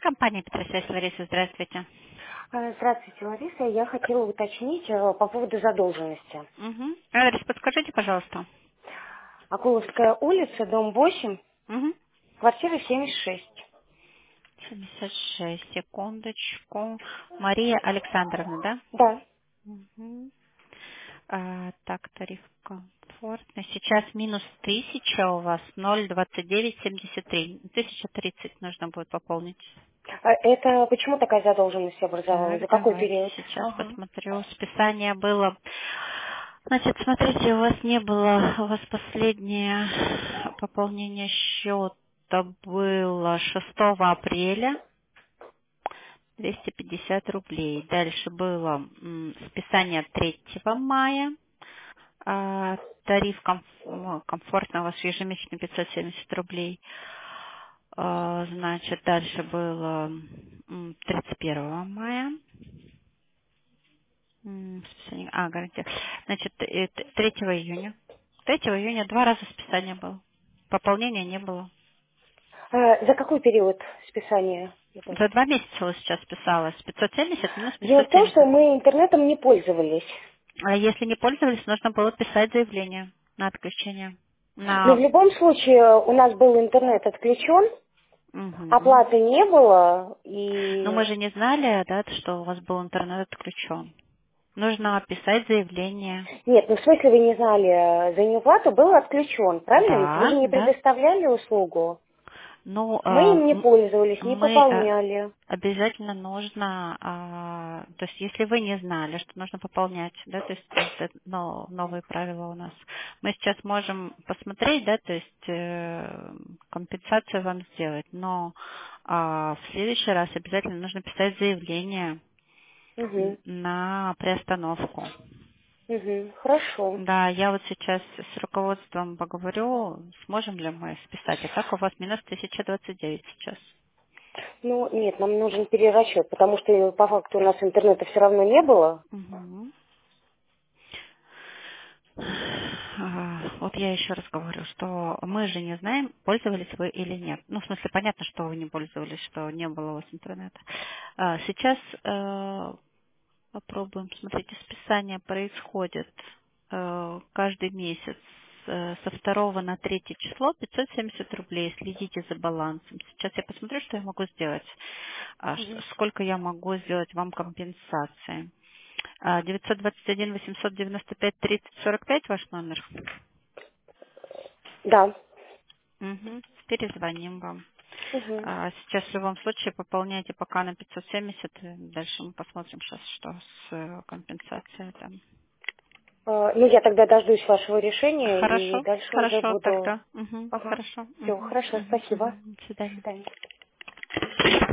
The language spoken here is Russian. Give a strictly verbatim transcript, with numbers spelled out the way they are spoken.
Компания Петросвязь, Лариса, здравствуйте. А, Здравствуйте, Лариса. Я хотела уточнить э, по поводу задолженности. Угу. Адрес подскажите, пожалуйста. Акуловская улица, дом восемь, Угу. квартира семьдесят шесть. семьдесят шесть, секундочку. Мария Александровна, да? Да. Угу. А, так, тариф комфортный. Сейчас минус тысяча у вас, ноль двадцать девять семьдесят три. Тысяча тридцать нужно будет пополнить. А Это почему такая задолженность образовалась? За Так, какой давайте период? сейчас Ага. посмотрю. Списание было. Значит, смотрите, у вас не было, у вас последнее пополнение счета было шестого апреля, двести пятьдесят рублей. Дальше было м, списание третьего мая. А, тариф комф- ну, комфортно у вас ежемесячно пятьсот семьдесят рублей. А, значит, дальше было м, тридцать первого мая. М, списание- А, гарантия. Значит, э, т- третьего июня. третьего июня два раза списание было. Пополнения не было. А, За какой период списания это? За два месяца вот сейчас списалось. пятьсот семьдесят минус Дело пятьсот в том, что семьдесят. мы интернетом не пользовались. А если не пользовались, нужно было писать заявление на отключение. Но в На... любом случае у нас был интернет отключен, Мгм. оплаты не было, Но мы и... же не знали, да, что у вас был интернет отключен. Нужно писать заявление. Нет, ну в смысле вы не знали, э, за неуплату был отключен, правильно? Ведь вы же Да, не да. предоставляли услугу. Ну, Мы а, им не м- пользовались, не мы а, пополняли. обязательно нужно, а, то есть если вы не знали, что нужно пополнять, да, то есть это но- новые правила у нас, мы сейчас можем посмотреть, да, то есть э, компенсацию вам сделать, но а, в следующий раз обязательно нужно писать заявление н- Угу, на приостановку. угу, хорошо. Да, я вот сейчас с руководством поговорю, сможем ли мы списать. А так у вас минус тысяча двадцать девять сейчас. Ну, нет, нам нужен перерасчет, потому что по факту у нас интернета все равно не было. Мгм. А, Вот я еще раз говорю, что мы же не знаем, пользовались вы или нет. Ну, в смысле, понятно, что вы не пользовались, что не было у вас интернета. А, Сейчас э, попробуем. Смотрите, списание происходит э, каждый месяц э, со второго на третье число пятьсот семьдесят рублей. Следите за балансом. Сейчас я посмотрю, что я могу сделать. А, ш- Мгм. Сколько я могу сделать вам компенсации. А, девятьсот двадцать один восемьсот девяносто пять тридцать сорок пять ваш номер. Да. Угу. Перезвоним вам. Угу. А, Сейчас в любом случае пополняйте пока на пятьсот семьдесят. и Дальше мы посмотрим сейчас, что с э, компенсацией там. Ну, я тогда дождусь вашего решения и Хорошо, дальше уже хорошо буду... тогда. Угу. Ага. Хорошо. Все, Угу. хорошо, Угу. спасибо. Угу. До До свидания. свидания.